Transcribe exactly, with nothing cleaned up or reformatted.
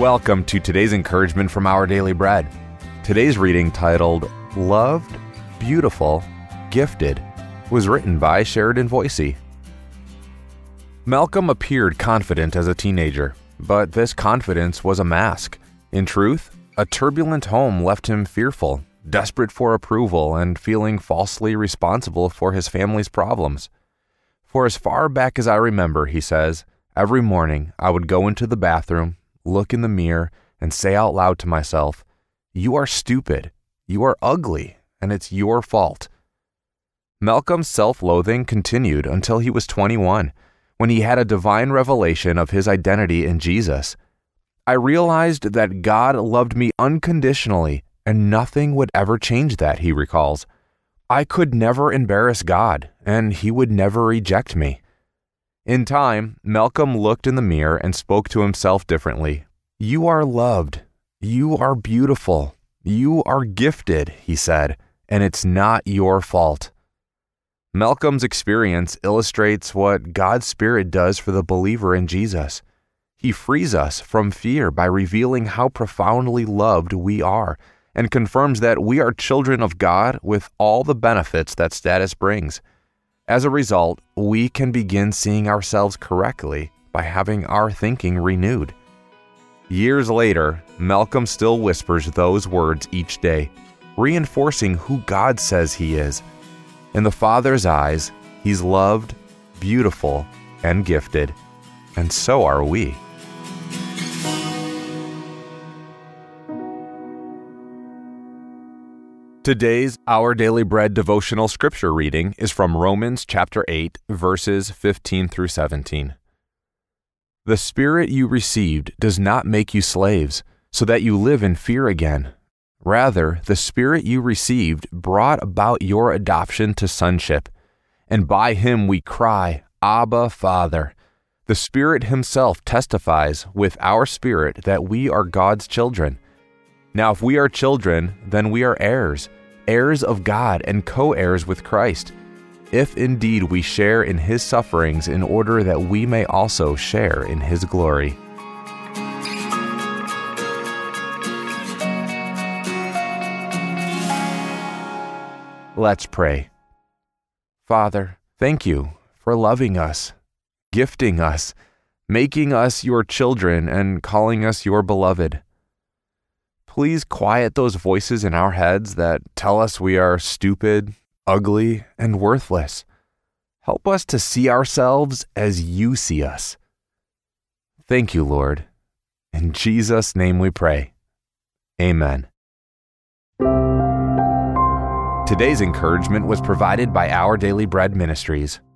Welcome to today's encouragement from Our Daily Bread. Today's reading, titled Loved, Beautiful, Gifted, was written by Sheridan Voisey. Malcolm appeared confident as a teenager, but this confidence was a mask. In truth, a turbulent home left him fearful, desperate for approval, and feeling falsely responsible for his family's problems. For as far back as I remember, he says, every morning I would go into the bathroom, look in the mirror, and say out loud to myself, "You are stupid, you are ugly, and it's your fault." Malcolm's self-loathing continued until he was twenty-one, when he had a divine revelation of his identity in Jesus. I realized that God loved me unconditionally, and nothing would ever change that, he recalls. I could never embarrass God, and he would never reject me. In time, Malcolm looked in the mirror and spoke to himself differently. "You are loved. You are beautiful. You are gifted," he said, "and it's not your fault." Malcolm's experience illustrates what God's Spirit does for the believer in Jesus. He frees us from fear by revealing how profoundly loved we are, and confirms that we are children of God with all the benefits that status brings. As a result, we can begin seeing ourselves correctly by having our thinking renewed. Years later, Malcolm still whispers those words each day, reinforcing who God says he is. In the Father's eyes, he's loved, beautiful, and gifted, and so are we. Today's Our Daily Bread devotional scripture reading is from Romans chapter eight, verses fifteen through seventeen. The Spirit you received does not make you slaves, so that you live in fear again. Rather, the Spirit you received brought about your adoption to sonship, and by him we cry, "Abba, Father." The Spirit himself testifies with our spirit that we are God's children. Now, if we are children, then we are heirs, heirs of God and co-heirs with Christ, if indeed we share in his sufferings in order that we may also share in his glory. Let's pray. Father, thank you for loving us, gifting us, making us your children, and calling us your beloved. Please quiet those voices in our heads that tell us we are stupid, ugly, and worthless. Help us to see ourselves as you see us. Thank you, Lord. In Jesus' name we pray. Amen. Today's encouragement was provided by Our Daily Bread Ministries.